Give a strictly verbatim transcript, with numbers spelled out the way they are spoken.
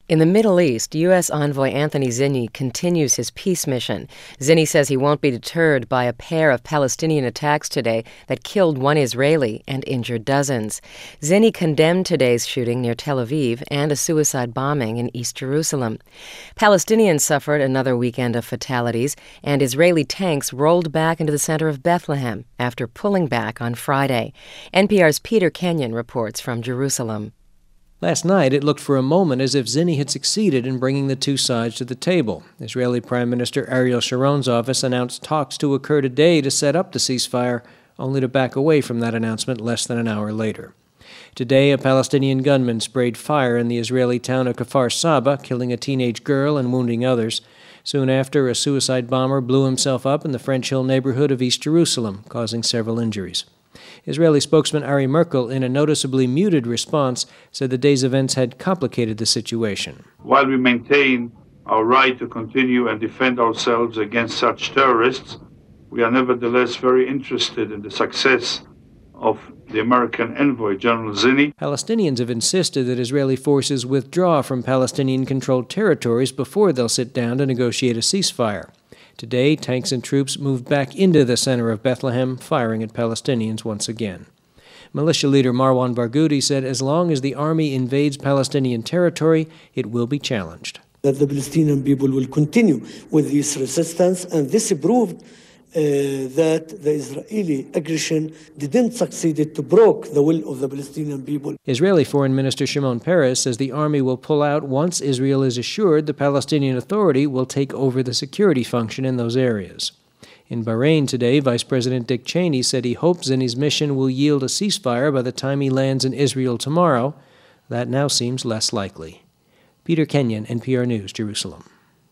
In the Middle East, U S envoy Anthony Zinni continues his peace mission. Zinni says he won't be deterred by a pair of Palestinian attacks today that killed one Israeli and injured dozens. Zinni condemned today's shooting near Tel Aviv and a suicide bombing in East Jerusalem. Palestinians suffered another weekend of fatalities, and Israeli tanks rolled back into the center of Bethlehem after pulling back on Friday. N P R's Peter Kenyon reports from Jerusalem. Last night, it looked for a moment as if Zinni had succeeded in bringing the two sides to the table. Israeli Prime Minister Ariel Sharon's office announced talks to occur today to set up the ceasefire, only to back away from that announcement less than an hour later. Today, a Palestinian gunman sprayed fire in the Israeli town of Kfar Saba, killing a teenage girl and wounding others. Soon after, a suicide bomber blew himself up in the French Hill neighborhood of East Jerusalem, causing several injuries. Israeli spokesman Ari Merkel, in a noticeably muted response, said the day's events had complicated the situation. While we maintain our right to continue and defend ourselves against such terrorists, we are nevertheless very interested in the success of the American envoy, General Zinni. Palestinians have insisted that Israeli forces withdraw from Palestinian-controlled territories before they'll sit down to negotiate a ceasefire. Today, tanks and troops moved back into the center of Bethlehem, firing at Palestinians once again. Militia leader Marwan Barghouti said as long as the army invades Palestinian territory, it will be challenged. That the Palestinian people will continue with this resistance, and this proved uh, that the Israeli aggression didn't succeed to break the will of the Palestinian people. Israeli Foreign Minister Shimon Peres says the army will pull out once Israel is assured the Palestinian Authority will take over the security function in those areas. In Bahrain today, Vice President Dick Cheney said he hopes Zinni's mission will yield a ceasefire by the time he lands in Israel tomorrow. That now seems less likely. Peter Kenyon, N P R News, Jerusalem.